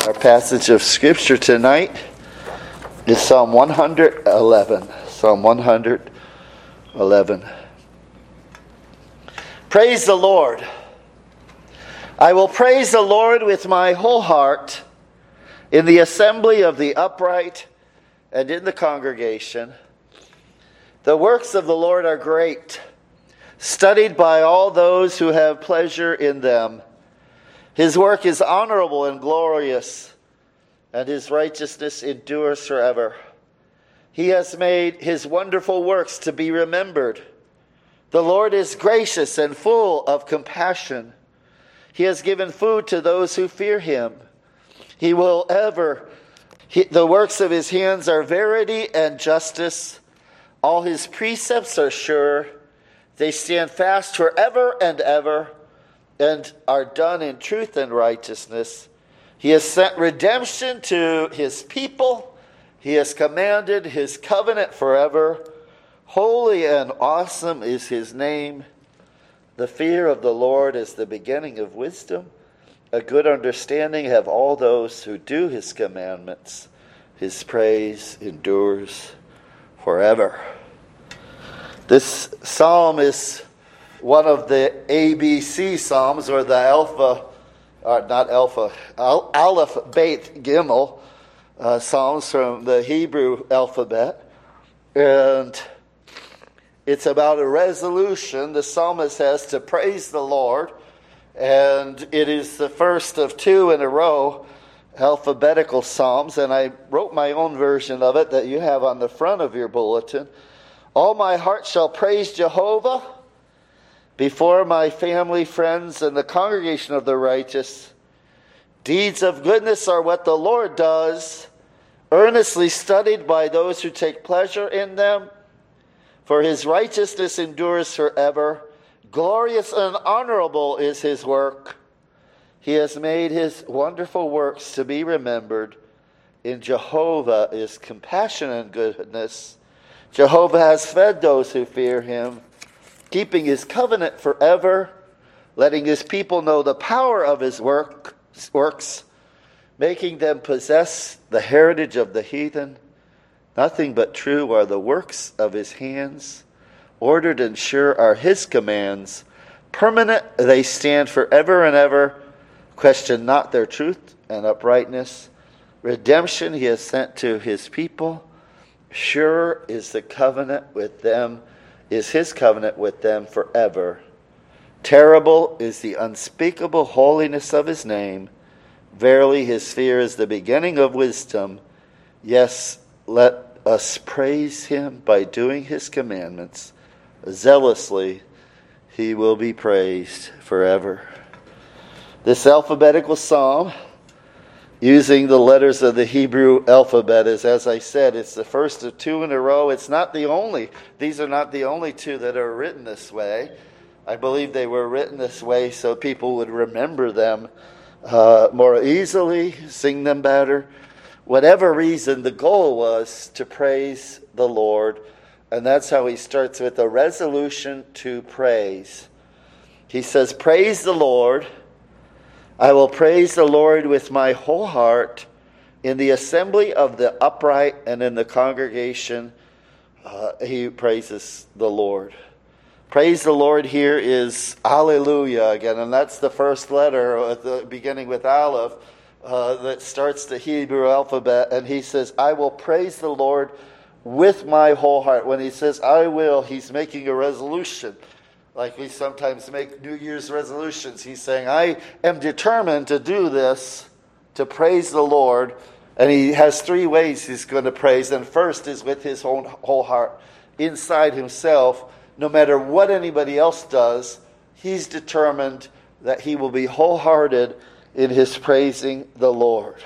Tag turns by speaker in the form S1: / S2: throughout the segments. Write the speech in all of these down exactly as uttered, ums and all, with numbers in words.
S1: Our passage of Scripture tonight is Psalm one hundred eleven. Psalm one hundred eleven. Praise the Lord. I will praise the Lord with my whole heart in the assembly of the upright and in the congregation. The works of the Lord are great, studied by all those who have pleasure in them. His work is honorable and glorious, and his righteousness endures forever. He has made his wonderful works to be remembered. The Lord is gracious and full of compassion. He has given food to those who fear him. He will ever, he, the works of his hands are verity and justice. All his precepts are sure. They stand fast forever and ever, and are done in truth and righteousness. He has sent redemption to his people. He has commanded his covenant forever. Holy and awesome is his name. The fear of the Lord is the beginning of wisdom. A good understanding have all those who do his commandments. His praise endures forever. This psalm is one of the A B C Psalms, or the Alpha, or not Alpha, Al- Aleph, Beit, Gimel uh, Psalms from the Hebrew alphabet. And it's about a resolution the psalmist has to praise the Lord. And it is the first of two in a row alphabetical psalms. And I wrote my own version of it that you have on the front of your bulletin. All my heart shall praise Jehovah. Before my family, friends, and the congregation of the righteous, deeds of goodness are what the Lord does, earnestly studied by those who take pleasure in them. For his righteousness endures forever. Glorious and honorable is his work. He has made his wonderful works to be remembered. In Jehovah is compassion and goodness. Jehovah has fed those who fear him, keeping his covenant forever, letting his people know the power of his work, works, making them possess the heritage of the heathen. Nothing but true are the works of his hands. Ordered and sure are his commands. Permanent they stand forever and ever. Question not their truth and uprightness. Redemption he has sent to his people. Sure is the covenant with them. Is his covenant with them forever. Terrible is the unspeakable holiness of his name. Verily his fear is the beginning of wisdom. Yes, let us praise him by doing his commandments. Zealously he will be praised forever. This alphabetical psalm, using the letters of the Hebrew alphabet, is, as I said, it's the first of two in a row. It's not the only. These are not the only two that are written this way. I believe they were written this way so people would remember them uh, more easily, sing them better. Whatever reason, the goal was to praise the Lord. And that's how he starts with a resolution to praise. He says, praise the Lord. I will praise the Lord with my whole heart in the assembly of the upright and in the congregation. Uh, he praises the Lord. Praise the Lord here is Alleluia again, and that's the first letter at the beginning with Aleph uh, that starts the Hebrew alphabet. And he says, I will praise the Lord with my whole heart. When he says I will, he's making a resolution. Like we sometimes make New Year's resolutions. He's saying, I am determined to do this, to praise the Lord. And he has three ways he's going to praise. And first is with his own whole heart. Inside himself, no matter what anybody else does, he's determined that he will be wholehearted in his praising the Lord.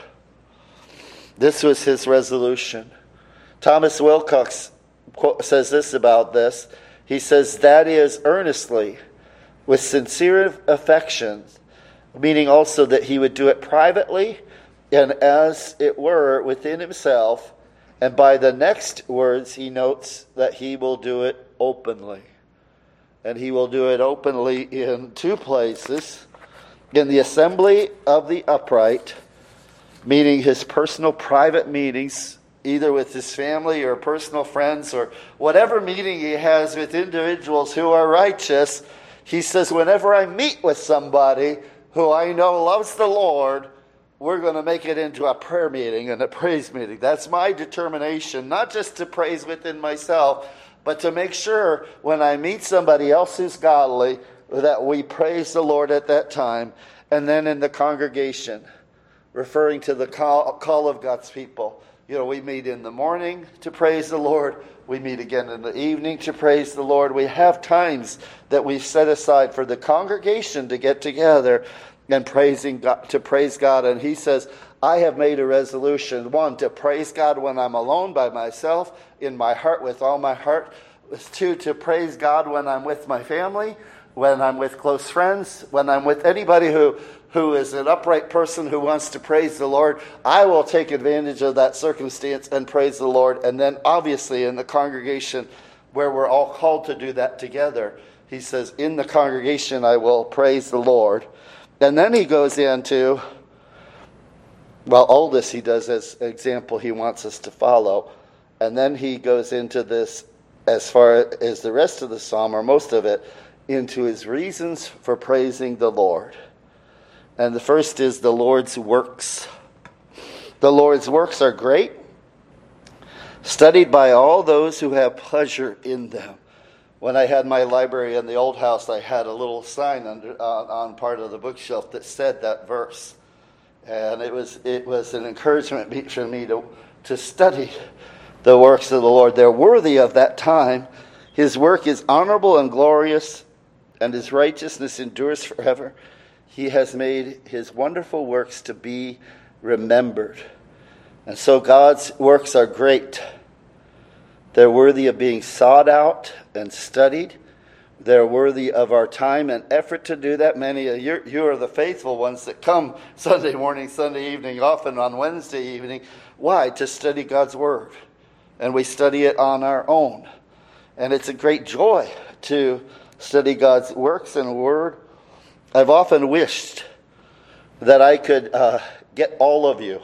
S1: This was his resolution. Thomas Wilcox says this about this. He says, that is earnestly, with sincere affection, meaning also that he would do it privately and as it were within himself. And by the next words, he notes that he will do it openly. And he will do it openly in two places. In the assembly of the upright meaning his personal private meetings, either with his family or personal friends or whatever meeting he has with individuals who are righteous. He says, whenever I meet with somebody who I know loves the Lord, we're going to make it into a prayer meeting and a praise meeting. That's my determination, not just to praise within myself, but to make sure when I meet somebody else who's godly, that we praise the Lord at that time. And then in the congregation, referring to the call, call of God's people. You know, we meet in the morning to praise the Lord. We meet again in the evening to praise the Lord. We have times that we set aside for the congregation to get together and praising God, to praise God. And he says, I have made a resolution, one, to praise God when I'm alone by myself, in my heart, with all my heart. Two, to praise God when I'm with my family, when I'm with close friends, when I'm with anybody who, who is an upright person who wants to praise the Lord. I will take advantage of that circumstance and praise the Lord. And then obviously in the congregation where we're all called to do that together, he says, in the congregation I will praise the Lord. And then he goes into, well, all this he does as an example he wants us to follow. And then he goes into this, as far as the rest of the psalm, or most of it, into his reasons for praising the Lord. And the first is the Lord's works. The Lord's works are great, studied by all those who have pleasure in them. When I had my library in the old house, I had a little sign under, uh, on part of the bookshelf that said that verse. And it was it was an encouragement for me to, to study the works of the Lord. They're worthy of that time. His work is honorable and glorious, and his righteousness endures forever. He has made his wonderful works to be remembered. And so God's works are great. They're worthy of being sought out and studied. They're worthy of our time and effort to do that. Many of you, you are the faithful ones that come Sunday morning, Sunday evening, often on Wednesday evening. Why? To study God's Word. And we study it on our own. And it's a great joy to study God's works and Word. I've often wished that I could uh, get all of you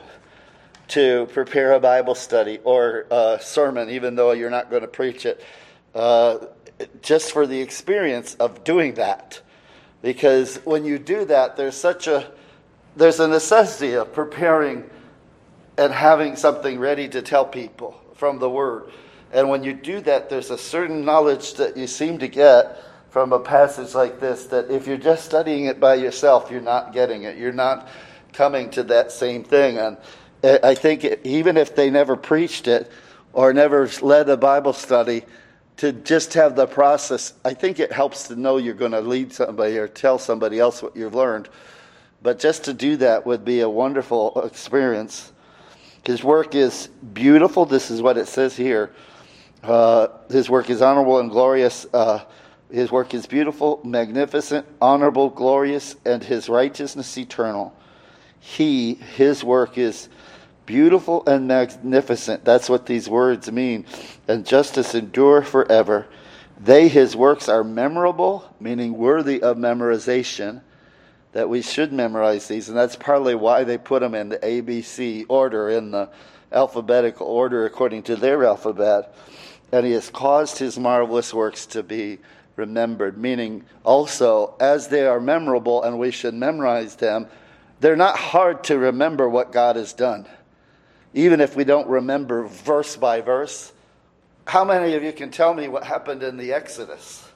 S1: to prepare a Bible study or a sermon, even though you're not going to preach it, uh, just for the experience of doing that. Because when you do that, there's such a there's a necessity of preparing and having something ready to tell people from the Word. And when you do that, there's a certain knowledge that you seem to get from a passage like this, that if you're just studying it by yourself, you're not getting it. You're not coming to that same thing. And I think even if they never preached it or never led a Bible study, to just have the process, I think it helps to know you're going to lead somebody or tell somebody else what you've learned. But just to do that would be a wonderful experience. His work is beautiful. This is what it says here. Uh, his work is honorable and glorious. Uh, his work is beautiful, magnificent, honorable, glorious, and his righteousness eternal. He, his work is beautiful and magnificent. That's what these words mean. And justice endure forever. They, his works, are memorable, meaning worthy of memorization, that we should memorize these. And that's partly why they put them in the A B C order, in the alphabetical order according to their alphabet. And he has caused his marvelous works to be remembered, meaning also, as they are memorable and we should memorize them, they're not hard to remember what God has done. Even if we don't remember verse by verse. How many of you can tell me what happened in the Exodus?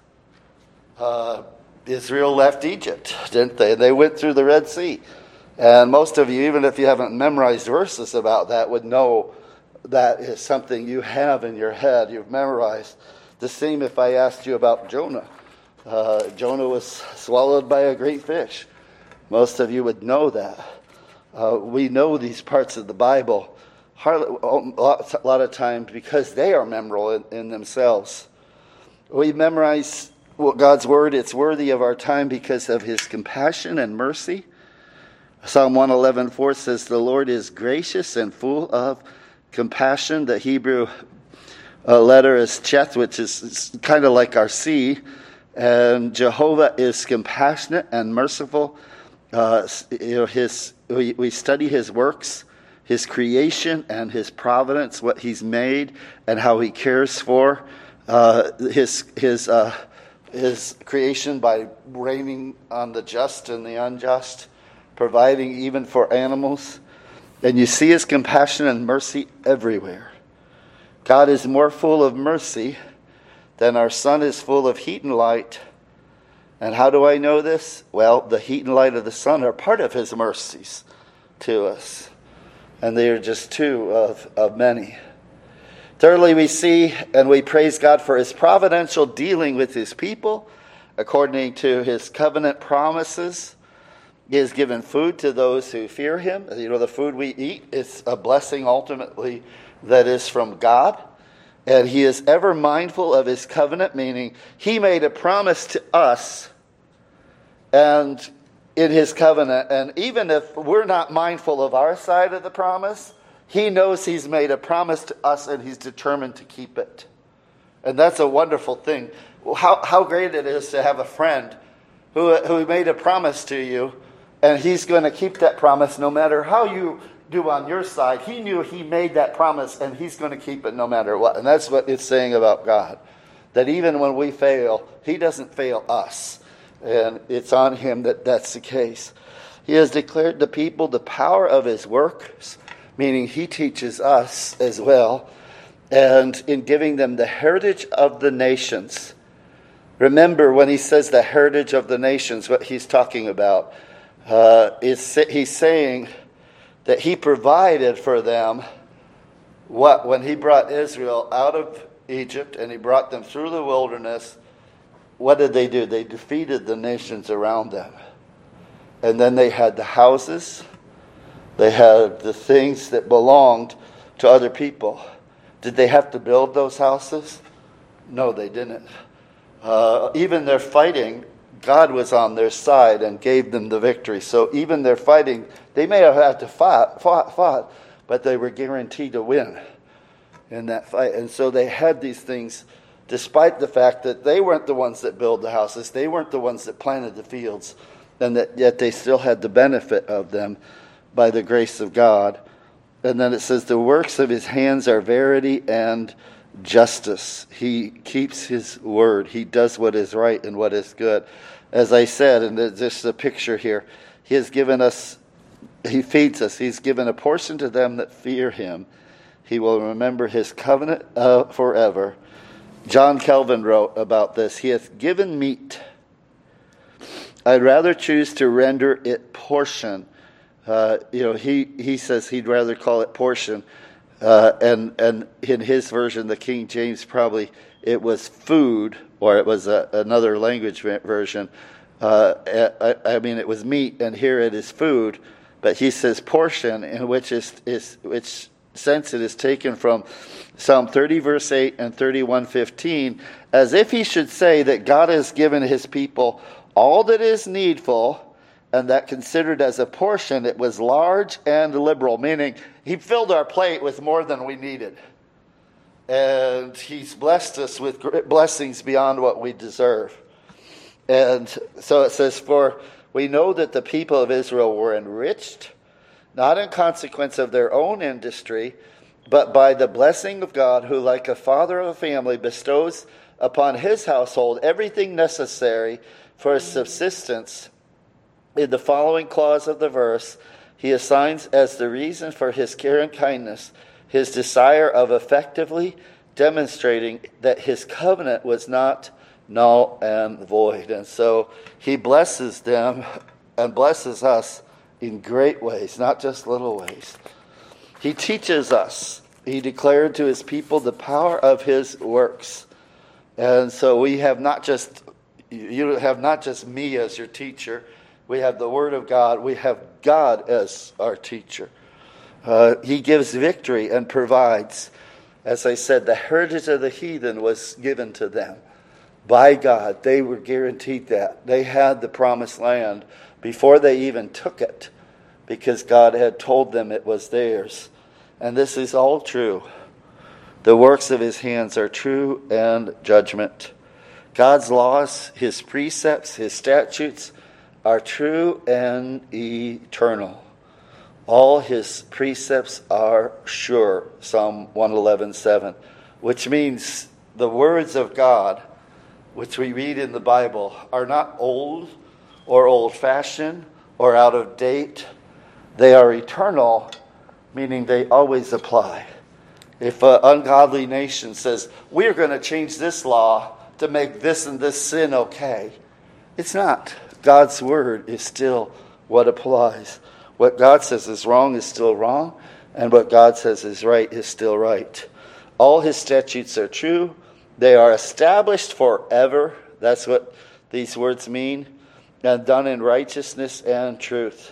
S1: Uh, Israel left Egypt, didn't they? They went through the Red Sea. And most of you, even if you haven't memorized verses about that, would know that is something you have in your head, you've memorized. The same if I asked you about Jonah. Uh, Jonah was swallowed by a great fish. Most of you would know that. Uh, we know these parts of the Bible hardly, a lot of times because they are memorable in, in themselves. We memorize God's Word. It's worthy of our time because of his compassion and mercy. Psalm one eleven four says, the Lord is gracious and full of compassion. The Hebrew uh, letter is chet, which is kind of like our C. And Jehovah is compassionate and merciful. Uh, you know, his we, we study his works. his creation and his providence, what he's made and how he cares for uh, his his uh, his creation by raining on the just and the unjust, providing even for animals. And you see his compassion and mercy everywhere. God is more full of mercy than our sun is full of heat and light. And how do I know this? Well, the heat and light of the sun are part of his mercies to us. And they are just two of, of many. Thirdly, we see and we praise God for his providential dealing with his people according to his covenant promises. He has given food to those who fear him. You know, the food we eat is a blessing ultimately that is from God. And he is ever mindful of his covenant, meaning he made a promise to us and in his covenant. And even if we're not mindful of our side of the promise, he knows he's made a promise to us and he's determined to keep it. And that's a wonderful thing. How, how great it is to have a friend who, who made a promise to you, and he's going to keep that promise no matter how you do on your side. He knew he made that promise, and he's going to keep it no matter what. And that's what it's saying about God. That even when we fail, he doesn't fail us. And it's on him that that's the case. He has declared to people the power of his works, meaning he teaches us as well. And in giving them the heritage of the nations. Remember, when he says the heritage of the nations, what he's talking about uh, is he's saying that he provided for them what? When he brought Israel out of Egypt and he brought them through the wilderness, what did they do? They defeated the nations around them. And then they had the houses. They had the things that belonged to other people. Did they have to build those houses? No, they didn't. Uh, even their fighting, God was on their side and gave them the victory. So even their fighting, they may have had to fight, fought, fought, but they were guaranteed to win in that fight. And so they had these things, despite the fact that they weren't the ones that built the houses, they weren't the ones that planted the fields, and that yet they still had the benefit of them by the grace of God. And then it says, the works of his hands are verity and justice. He keeps his word. He does what is right and what is good. As I said, and there's just a picture here, he has given us, he feeds us. He's given a portion to them that fear him. He will remember his covenant uh, forever. John Calvin wrote about this. He hath given meat. I'd rather choose to render it portion. Uh, you know, he, he says he'd rather call it portion. Uh, and, and in his version, the King James, probably it was food, or it was a, another language version. Uh, I, I mean, it was meat, and here it is food. But he says portion, in which is, is which sense it is taken from Psalm thirty, verse eight, and thirty-one, fifteen, as if he should say that God has given his people all that is needful, and that considered as a portion, it was large and liberal, meaning he filled our plate with more than we needed. And he's blessed us with blessings beyond what we deserve. And so it says, for we know that the people of Israel were enriched, not in consequence of their own industry, but by the blessing of God, who like a father of a family bestows upon his household everything necessary for his subsistence. In the following clause of the verse, he assigns as the reason for his care and kindness his desire of effectively demonstrating that his covenant was not null and void. And so he blesses them and blesses us in great ways, not just little ways. He teaches us. He declared to his people the power of his works. And so we have not just, you have not just me as your teacher. We have the Word of God. We have God as our teacher. Uh, he gives victory and provides. As I said, the heritage of the heathen was given to them by God. They were guaranteed that. They had the promised land before they even took it, because God had told them it was theirs. And this is all true. The works of his hands are true and judgment. God's laws, his precepts, his statutes are true and eternal. All his precepts are sure, Psalm one eleven seven, which means the words of God, which we read in the Bible, are not old or old-fashioned or out of date. They are eternal, meaning they always apply. If an ungodly nation says, we're going to change this law to make this and this sin okay, it's not. God's word is still what applies. What God says is wrong is still wrong, and what God says is right is still right. All his statutes are true. They are established forever. That's what these words mean. And done in righteousness and truth.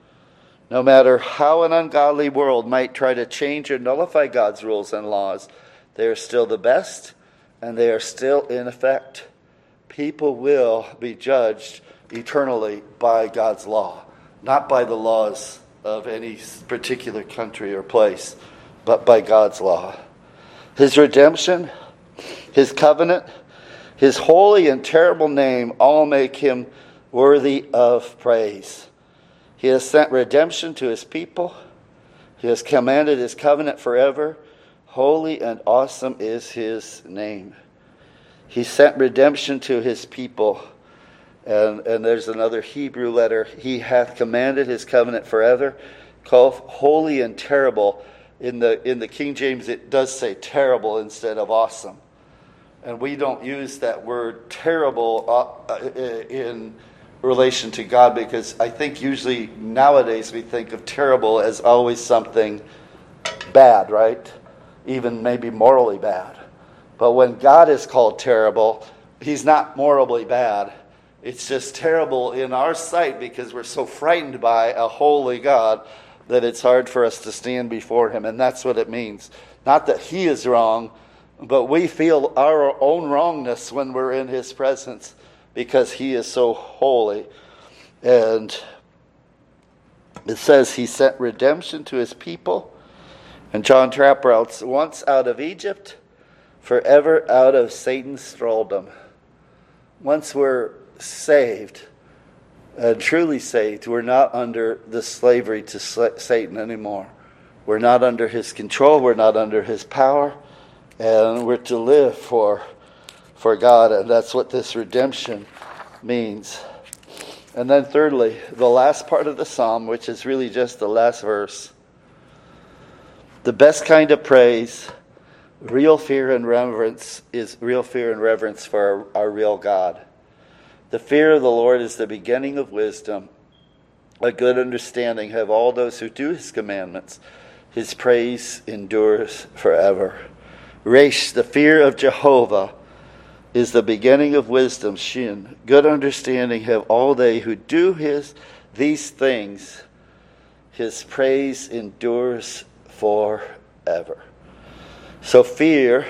S1: No matter how an ungodly world might try to change or nullify God's rules and laws, they are still the best, and they are still in effect. People will be judged eternally by God's law. Not by the laws of any particular country or place, but by God's law. His redemption, his covenant, his holy and terrible name all make him worthy of praise. He has sent redemption to his people. He has commanded his covenant forever. Holy and awesome is his name. He sent redemption to his people. And, and there's another Hebrew letter. He hath commanded his covenant forever. Called holy and terrible. In the in the King James, it does say terrible instead of awesome. And we don't use that word terrible uh, in relation to God, because I think usually nowadays we think of terrible as always something bad, right? Even maybe morally bad. But when God is called terrible, he's not morally bad. It's just terrible in our sight because we're so frightened by a holy God that it's hard for us to stand before him. And that's what it means. Not that he is wrong, but we feel our own wrongness when we're in his presence because he is so holy. And it says he sent redemption to his people. And John Trapp writes, once out of Egypt, forever out of Satan's thraldom. Once we're saved, and truly saved, we're not under the slavery to Satan anymore. We're not under his control. We're not under his power. And we're to live for, for God. And that's what this redemption means. And then thirdly, the last part of the psalm, which is really just the last verse. The best kind of praise, real fear and reverence, is real fear and reverence for our, our real God. The fear of the Lord is the beginning of wisdom. A good understanding have all those who do his commandments. His praise endures forever. Resh, the fear of Jehovah, is the beginning of wisdom. Shin, good understanding have all they who do his these things. His praise endures forever. So fear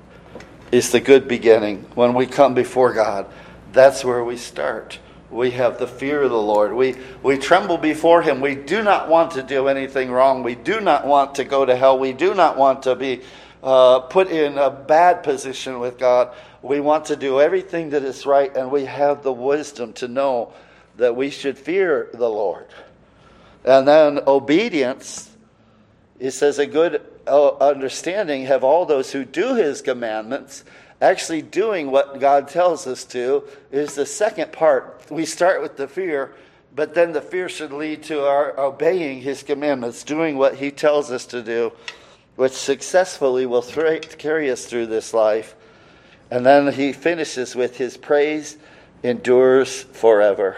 S1: is the good beginning. When we come before God, that's where we start. We have the fear of the Lord. We we tremble before him. We do not want to do anything wrong. We do not want to go to hell. We do not want to be uh, put in a bad position with God. We want to do everything that is right, and we have the wisdom to know that we should fear the Lord. And then obedience, it says a good understanding have all those who do his commandments. Actually doing what God tells us to is the second part. We start with the fear, but then the fear should lead to our obeying his commandments, doing what he tells us to do, which successfully will th- carry us through this life. And then he finishes with his praise endures forever.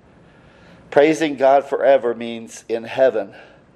S1: Praising God forever means in heaven.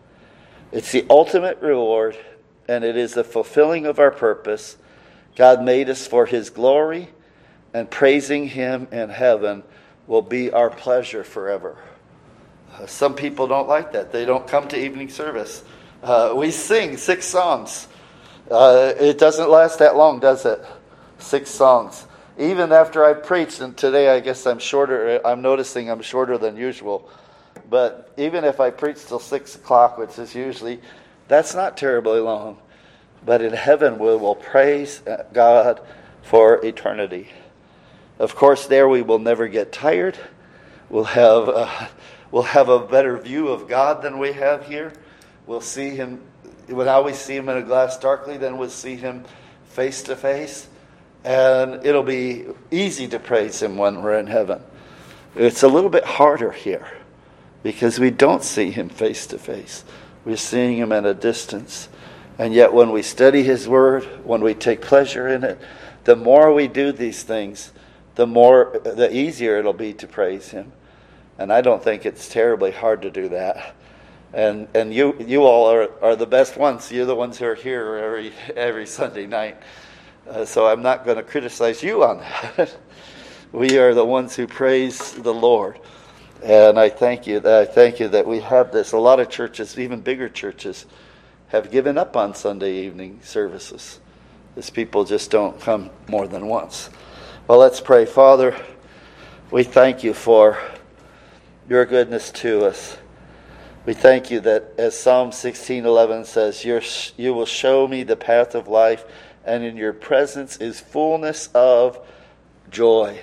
S1: It's the ultimate reward, and it is the fulfilling of our purpose. God made us for his glory, and praising him in heaven will be our pleasure forever. Uh, some people don't like that. They don't come to evening service. Uh, we sing six songs. Uh, it doesn't last that long, does it? Six songs. Even after I preached, and today I guess I'm shorter, I'm noticing I'm shorter than usual. But even if I preach till six o'clock, which is usually, that's not terribly long. But in heaven we will praise God for eternity. Of course, there we will never get tired. We'll have uh, we'll have a better view of God than we have here. We'll see him, now we see him in a glass darkly, then we'll see him face to face. And it'll be easy to praise him when we're in heaven. It's a little bit harder here because we don't see him face to face. We're seeing him at a distance. And yet when we study his word, when we take pleasure in it, the more we do these things, the more, the easier it'll be to praise him. And I don't think it's terribly hard to do that. And and you you all are, are the best ones. You're the ones who are here every every Sunday night. Uh, so I'm not going to criticize you on that. We are the ones who praise the Lord. And I thank you that I thank you that we have this. A lot of churches, even bigger churches, have given up on Sunday evening services. Because people just don't come more than once. Well, let's pray. Father, we thank you for your goodness to us. We thank you that, as Psalm sixteen eleven says, You're, you will show me the path of life, and in your presence is fullness of joy.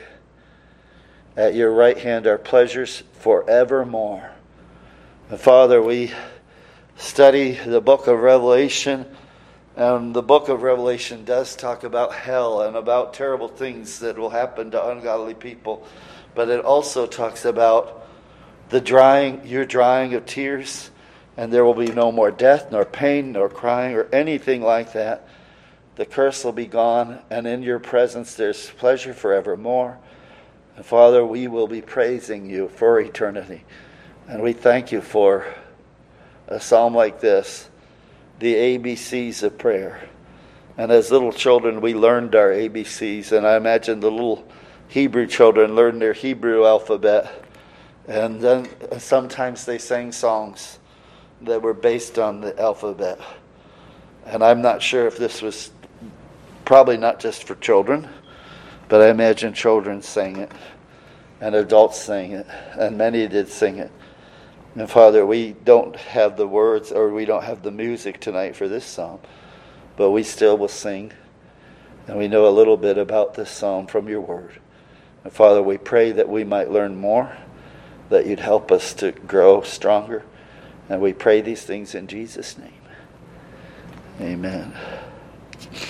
S1: At your right hand are pleasures forevermore. And Father, we study the book of Revelation, and the book of Revelation does talk about hell and about terrible things that will happen to ungodly people. But it also talks about the drying, your drying of tears, and there will be no more death, nor pain, nor crying, or anything like that. The curse will be gone, and in your presence there's pleasure forevermore. And Father, we will be praising you for eternity. And we thank you for a psalm like this, the A B Cs of prayer. And as little children, we learned our A B Cs, and I imagine the little Hebrew children learned their Hebrew alphabet. And then sometimes they sang songs that were based on the alphabet. And I'm not sure if this was probably not just for children, but I imagine children sang it, and adults sang it, and many did sing it. And Father, we don't have the words, or we don't have the music tonight for this psalm, but we still will sing, and we know a little bit about this psalm from your word. And Father, we pray that we might learn more, that you'd help us to grow stronger, and we pray these things in Jesus' name. Amen.